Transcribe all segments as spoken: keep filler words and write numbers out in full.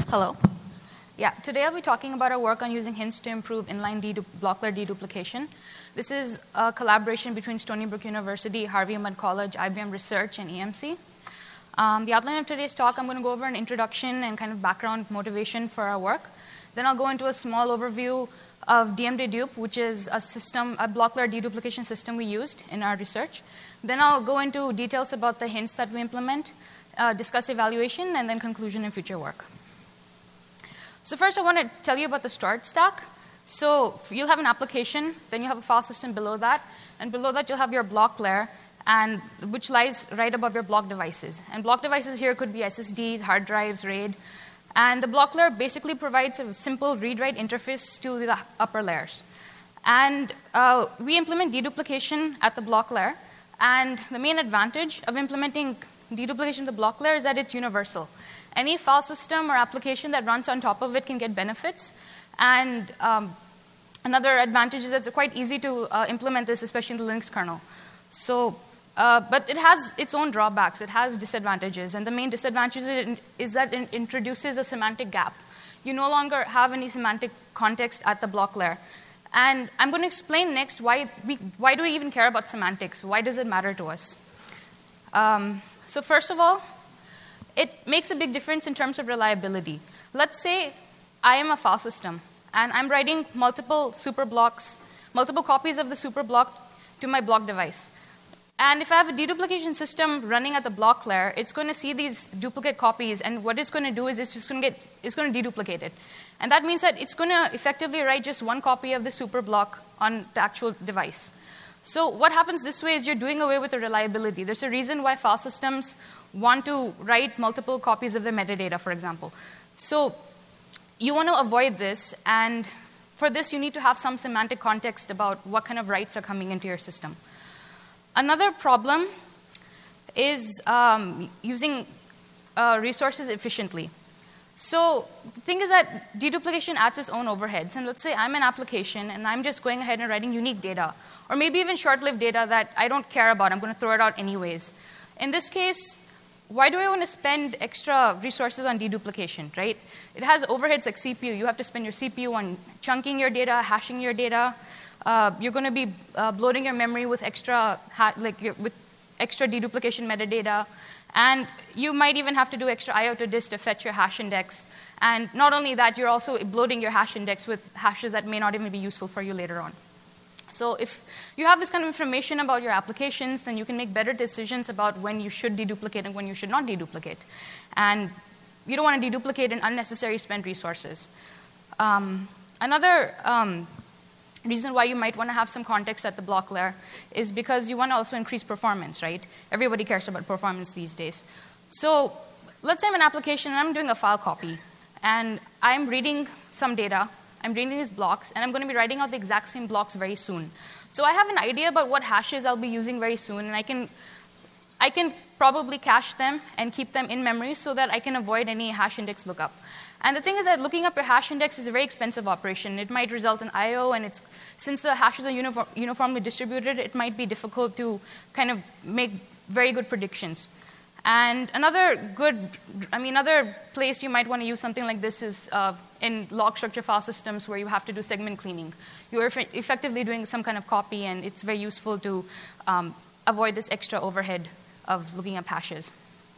Hello. Yeah, today I'll be talking about our work on using hints to improve inline Blockler deduplication. This is a collaboration between Stony Brook University, Harvey Mudd College, I B M Research, and E M C. Um, the outline of today's talk, I'm going to go over an introduction and kind of background motivation for our work. Then I'll go into a small overview of D M dedupe, which is a system, a Blockler deduplication system we used in our research. Then I'll go into details about the hints that we implement, uh, discuss evaluation, and then conclusion and future work. So first I want to tell you about the storage stack. So you'll have an application, then you'll have a file system below that, and below that you'll have your block layer, and which lies right above your block devices. And block devices here could be S S Ds, hard drives, RAID. And the block layer basically provides a simple read-write interface to the upper layers. And uh, we implement deduplication at the block layer. And the main advantage of implementing deduplication at the block layer is that it's universal. Any file system or application that runs on top of it can get benefits. And um, another advantage is that it's quite easy to uh, implement this, especially in the Linux kernel. So, uh, but it has its own drawbacks. It has disadvantages. And the main disadvantage is that it introduces a semantic gap. You no longer have any semantic context at the block layer. And I'm going to explain next why, we, why do we even care about semantics? Why does it matter to us? Um, so first of all, it makes a big difference in terms of reliability. Let's say I am a file system, and I'm writing multiple super blocks, multiple copies of the super block to my block device. And if I have a deduplication system running at the block layer, it's going to see these duplicate copies, and what it's going to do is it's just going to get, it's going to deduplicate it. And that means that it's going to effectively write just one copy of the super block on the actual device. So what happens this way is you're doing away with the reliability. There's a reason why file systems want to write multiple copies of their metadata, for example. So you want to avoid this, and for this you need to have some semantic context about what kind of writes are coming into your system. Another problem is um, using uh, resources efficiently. So the thing is that deduplication adds its own overheads. And let's say I'm an application, and I'm just going ahead and writing unique data, or maybe even short-lived data that I don't care about. I'm going to throw it out anyways. In this case, why do I want to spend extra resources on deduplication, right? It has overheads like C P U. You have to spend your C P U on chunking your data, hashing your data. Uh, you're going to be uh, bloating your memory with extra, like your, with extra deduplication metadata. And you might even have to do extra I O to disk to fetch your hash index. And not only that, you're also bloating your hash index with hashes that may not even be useful for you later on. So if you have this kind of information about your applications, then you can make better decisions about when you should deduplicate and when you should not deduplicate. And you don't want to deduplicate in unnecessary spent resources. Um, another um, reason why you might want to have some context at the block layer is because you want to also increase performance, right? Everybody cares about performance these days. So let's say I'm an application and I'm doing a file copy, and I'm reading some data. I'm reading these blocks, and I'm going to be writing out the exact same blocks very soon. So I have an idea about what hashes I'll be using very soon, and I can, I can probably cache them and keep them in memory so that I can avoid any hash index lookup. And the thing is that looking up your hash index is a very expensive operation. It might result in I O, and it's, since the hashes are uniform, uniformly distributed, it might be difficult to kind of make very good predictions. And another good, I mean, another place you might want to use something like this is uh, in log structure file systems where you have to do segment cleaning. You're eff effectively doing some kind of copy, and it's very useful to um, avoid this extra overhead of looking up hashes.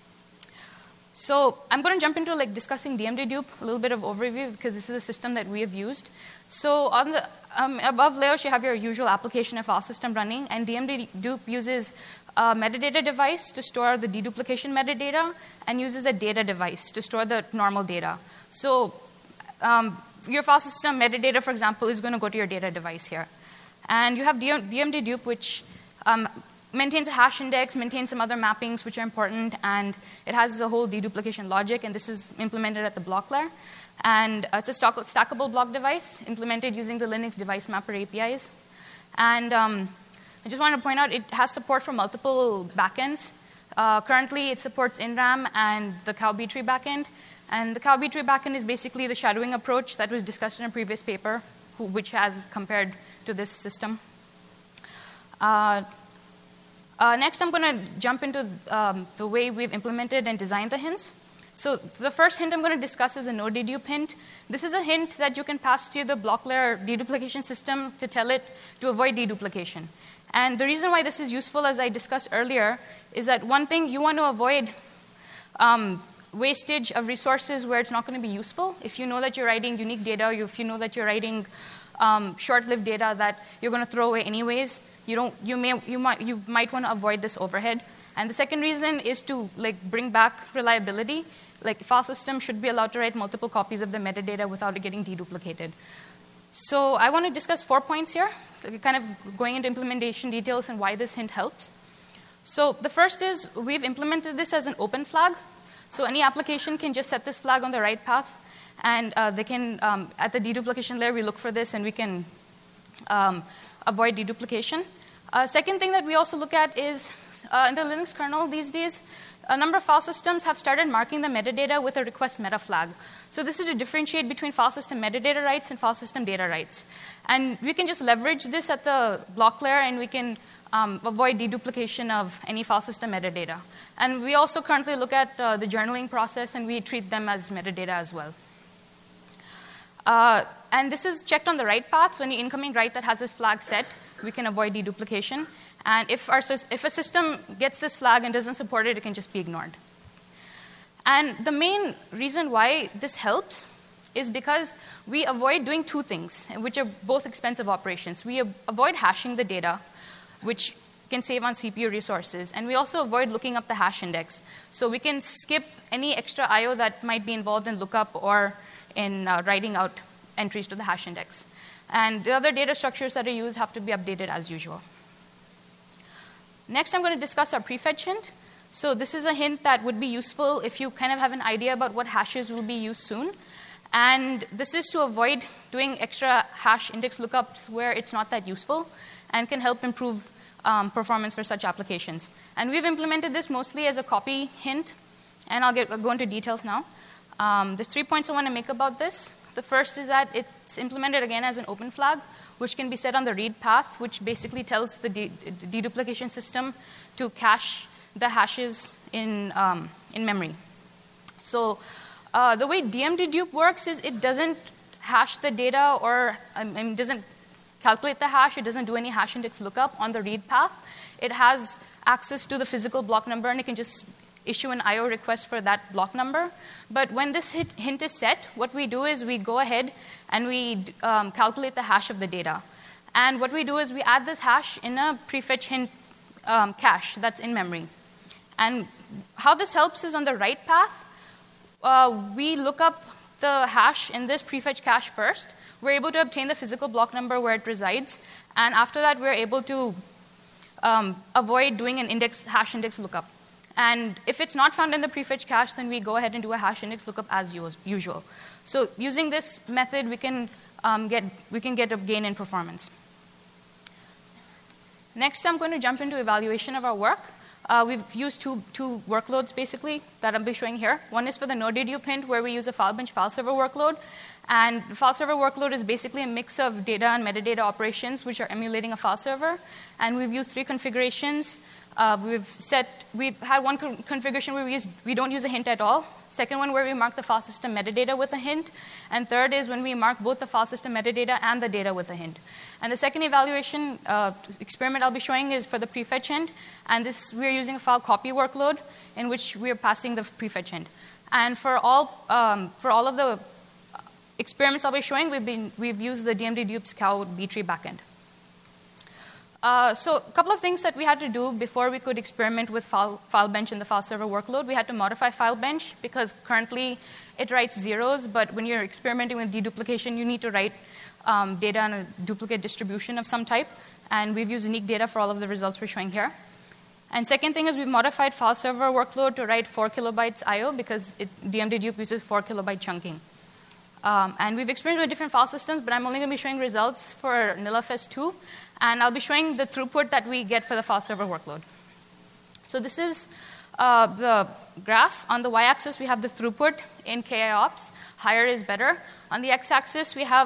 So I'm going to jump into like discussing D M dedupe, a little bit of overview, because this is a system that we have used. So on the um, above layers, you have your usual application and file system running, and D M dedupe uses a metadata device to store the deduplication metadata, and uses a data device to store the normal data. So um, your file system metadata, for example, is going to go to your data device here. And you have D M dedupe, which um, maintains a hash index, maintains some other mappings which are important, and it has a whole deduplication logic, and this is implemented at the block layer. And uh, it's a stock stackable block device implemented using the Linux device mapper A P Is. And um, I just wanted to point out it has support for multiple backends. Uh, currently, it supports N RAM and the C O W B tree backend. And the C O W B tree backend is basically the shadowing approach that was discussed in a previous paper, who, which has compared to this system. Uh, Uh, next, I'm going to jump into um, the way we've implemented and designed the hints. So the first hint I'm going to discuss is a no dedupe hint. This is a hint that you can pass to the block layer deduplication system to tell it to avoid deduplication. And the reason why this is useful, as I discussed earlier, is that one thing you want to avoid um, wastage of resources where it's not going to be useful. If you know that you're writing unique data, if you know that you're writing um, short-lived data that you're going to throw away anyways, you don't, you may, you might, you might want to avoid this overhead. And the second reason is to like bring back reliability. Like file system should be allowed to write multiple copies of the metadata without it getting deduplicated. So I want to discuss four points here, so kind of going into implementation details and why this hint helps. So the first is we've implemented this as an open flag. So any application can just set this flag on the write path, and uh, they can, um, at the deduplication layer, we look for this and we can um, avoid deduplication. Uh, second thing that we also look at is uh, in the Linux kernel these days, a number of file systems have started marking the metadata with a request meta flag. So this is to differentiate between file system metadata rights and file system data rights. And we can just leverage this at the block layer, and we can um, avoid deduplication of any file system metadata. And we also currently look at uh, the journaling process, and we treat them as metadata as well. Uh, and this is checked on the write path. So any incoming write that has this flag set, we can avoid deduplication. And if, our, if a system gets this flag and doesn't support it, it can just be ignored. And the main reason why this helps is because we avoid doing two things, which are both expensive operations. We avoid hashing the data, which can save on C P U resources. And we also avoid looking up the hash index. So we can skip any extra I O that might be involved in lookup or in uh, writing out entries to the hash index. And the other data structures that are used have to be updated as usual. Next, I'm going to discuss our prefetch hint. So this is a hint that would be useful if you kind of have an idea about what hashes will be used soon. And this is to avoid doing extra hash index lookups where it's not that useful and can help improve um, performance for such applications. And we've implemented this mostly as a copy hint. And I'll, get, I'll go into details now. Um, there's three points I want to make about this. The first is that it's implemented again as an open flag, which can be set on the read path, which basically tells the de deduplication system to cache the hashes in, um, in memory. So uh, the way D M dedupe works is it doesn't hash the data or I mean, doesn't calculate the hash. It doesn't do any hash index lookup on the read path. It has access to the physical block number, and it can just issue an I O request for that block number. But when this hit, hint is set, what we do is we go ahead and we um, calculate the hash of the data. And what we do is we add this hash in a prefetch hint um, cache that's in memory. And how this helps is on the write path, uh, we look up the hash in this prefetch cache first. We're able to obtain the physical block number where it resides. And after that, we're able to um, avoid doing an index hash index lookup. And if it's not found in the prefetch cache, then we go ahead and do a hash index lookup as usual. So using this method, we can, um, get, we can get a gain in performance. Next, I'm going to jump into evaluation of our work. Uh, we've used two, two workloads, basically, that I'll be showing here. One is for the no dedupe hint, where we use a file bench file server workload. And the file server workload is basically a mix of data and metadata operations, which are emulating a file server. And we've used three configurations. Uh, we've set, we've had one con configuration where we, use, we don't use a hint at all. Second one where we mark the file system metadata with a hint. And third is when we mark both the file system metadata and the data with a hint. And the second evaluation uh, experiment I'll be showing is for the prefetch hint. And this, we're using a file copy workload in which we're passing the prefetch hint. And for all, um, for all of the experiments I'll be showing, we've, been, we've used the D M dedupe Scout B-tree backend. Uh, so a couple of things that we had to do before we could experiment with file, file bench in the file server workload. We had to modify file bench because currently it writes zeros, but when you're experimenting with deduplication, you need to write um, data on a duplicate distribution of some type. And we've used unique data for all of the results we're showing here. And second thing is we've modified file server workload to write four kilobytes I O because it, D M dedupe uses four kilobyte chunking. Um, and we've experimented with different file systems, but I'm only going to be showing results for nilfs two. And I'll be showing the throughput that we get for the file server workload. So this is uh, the graph. On the y-axis, we have the throughput in K I ops. Higher is better. On the x-axis, we have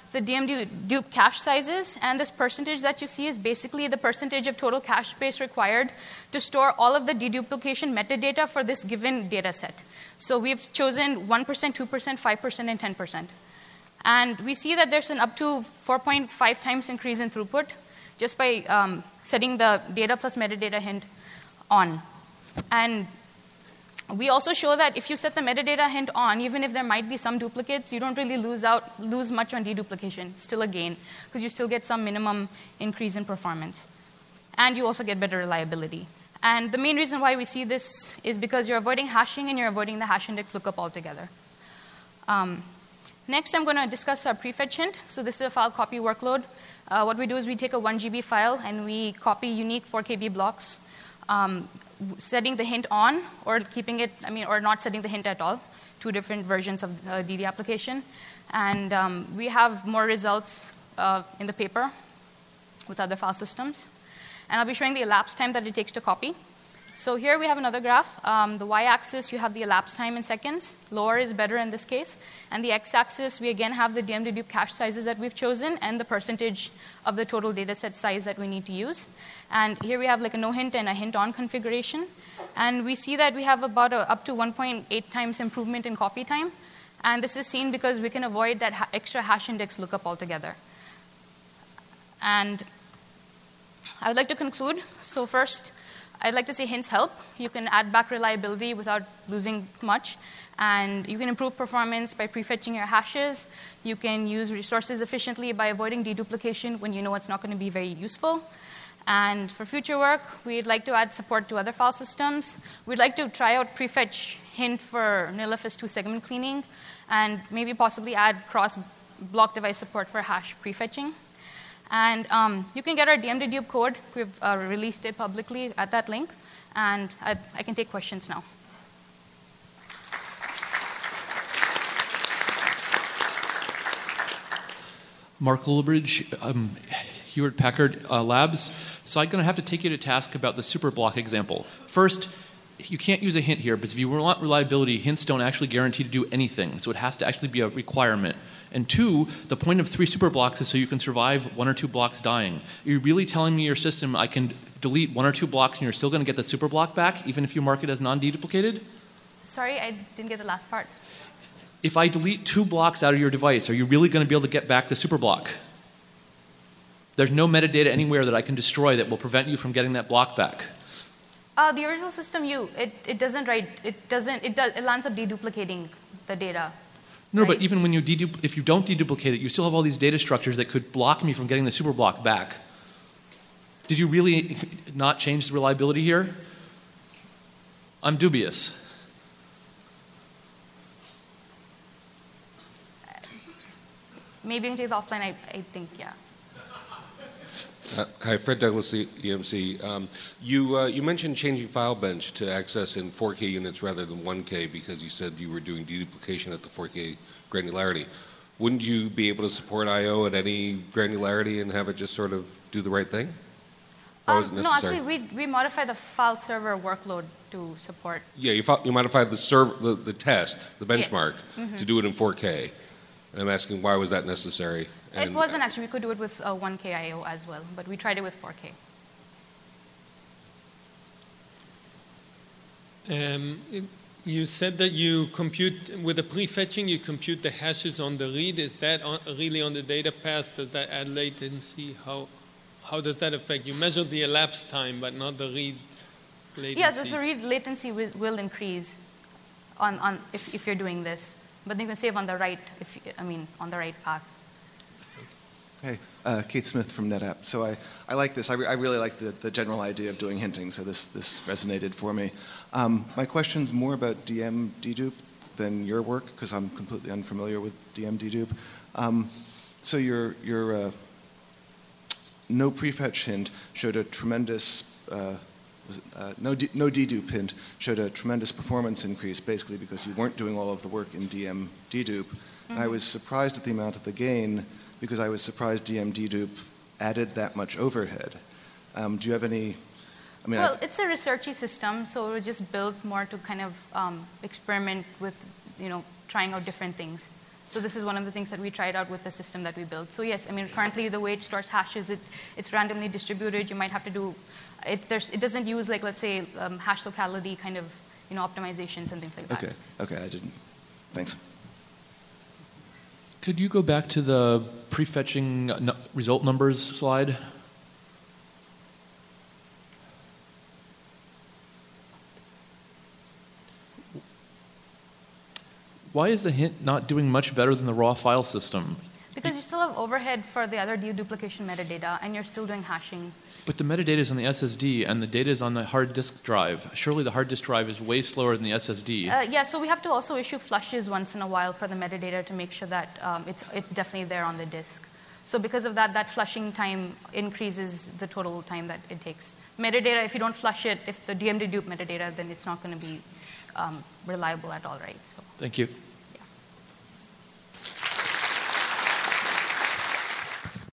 the D M dupe cache sizes, and this percentage that you see is basically the percentage of total cache space required to store all of the deduplication metadata for this given data set. So we've chosen one percent, two percent, five percent, and ten percent. And we see that there's an up to four point five times increase in throughput just by um, setting the data plus metadata hint on. And we also show that if you set the metadata hint on, even if there might be some duplicates, you don't really lose out, lose much on deduplication. It's still a gain, because you still get some minimum increase in performance. And you also get better reliability. And the main reason why we see this is because you're avoiding hashing and you're avoiding the hash index lookup altogether. Um, next, I'm going to discuss our prefetch hint. So this is a file copy workload. Uh, what we do is we take a one G B file and we copy unique four K B blocks, um, setting the hint on or keeping it, I mean, or not setting the hint at all. Two different versions of the D D application. And um, we have more results uh, in the paper with other file systems. And I'll be showing the elapsed time that it takes to copy. So here we have another graph. Um, the y-axis, you have the elapsed time in seconds. Lower is better in this case. And the x-axis, we again have the D M dedupe cache sizes that we've chosen and the percentage of the total data set size that we need to use. And here we have like a no hint and a hint on configuration. And we see that we have about a, up to one point eight times improvement in copy time. And this is seen because we can avoid that ha extra hash index lookup altogether. And I would like to conclude. So first, I'd like to say hints help. You can add back reliability without losing much. And you can improve performance by prefetching your hashes. You can use resources efficiently by avoiding deduplication when you know it's not going to be very useful. And for future work, we'd like to add support to other file systems. We'd like to try out prefetch hint for nil F S two segment cleaning, and maybe possibly add cross-block device support for hash prefetching. And um, you can get our D M dedupe code. We've uh, released it publicly at that link. And I, I can take questions now. Mark Lillibridge, um, Hewlett Packard uh, Labs. So I'm going to have to take you to task about the superblock example. First, you can't use a hint here, because if you want reliability, hints don't actually guarantee to do anything. So it has to actually be a requirement. And two, the point of three superblocks is so you can survive one or two blocks dying. Are you really telling me your system I can delete one or two blocks and you're still going to get the superblock back, even if you mark it as non-deduplicated? Sorry, I didn't get the last part. If I delete two blocks out of your device, are you really going to be able to get back the superblock? There's no metadata anywhere that I can destroy that will prevent you from getting that block back. Uh, the original system, you it, it doesn't write it doesn't it does it lands up deduplicating the data. No, right? But even when you dedu if you don't deduplicate it, you still have all these data structures that could block me from getting the superblock back. Did you really not change the reliability here? I'm dubious. Maybe in case offline, I, I think, yeah. Uh, hi, Fred Douglas, E M C. Um, you, uh, you mentioned changing file bench to access in four K units rather than one K because you said you were doing deduplication at the four K granularity. Wouldn't you be able to support I O at any granularity and have it just sort of do the right thing? Or was it Um, no, necessary? actually, we, we modify the file server workload to support. Yeah, you, fo- you modified the, serv- the, the test, the benchmark, Yes. Mm-hmm. to do it in four K. And I'm asking, why was that necessary? It wasn't actually. We could do it with uh, one K I O as well, but we tried it with four K. Um, it, you said that you compute, with the prefetching, you compute the hashes on the read. Is that on, really on the data path? Does that add latency? How, how does that affect? You measure the elapsed time, but not the read latency. Yeah, so the read latency will, will increase on, on if, if you're doing this. But you can save on the right, if I mean, on the right path. Hey, uh, Keith Smith from NetApp. So I, I like this. I, re I really like the, the general idea of doing hinting, so this, this resonated for me. Um, my question's more about D M dedupe than your work, because I'm completely unfamiliar with D M dedupe. Um, so your, your uh, no prefetch hint showed a tremendous, uh, was it, uh, no, de no dedupe hint showed a tremendous performance increase, basically because you weren't doing all of the work in D M dedupe. Mm-hmm. And I was surprised at the amount of the gain, because I was surprised D M dedupe added that much overhead. Um, do you have any, I mean, Well, I've, it's a researchy system, so we're just built more to kind of um, experiment with, you know, trying out different things. So this is one of the things that we tried out with the system that we built. So yes, I mean, currently the way it stores hashes, it, it's randomly distributed. You might have to do, it, there's, it doesn't use like, let's say, um, hash locality kind of, you know, optimizations and things like that. Okay, okay, I didn't. Thanks. Could you go back to the prefetching n- result numbers slide? Why is the hint not doing much better than the raw file system? Because you still have overhead for the other deduplication metadata, and you're still doing hashing. But the metadata is on the S S D, and the data is on the hard disk drive. Surely the hard disk drive is way slower than the S S D. Uh, yeah, so we have to also issue flushes once in a while for the metadata to make sure that um, it's, it's definitely there on the disk. So because of that, that flushing time increases the total time that it takes. Metadata, if you don't flush it, if the D M dedupe metadata, then it's not going to be um, reliable at all, right? So. Thank you.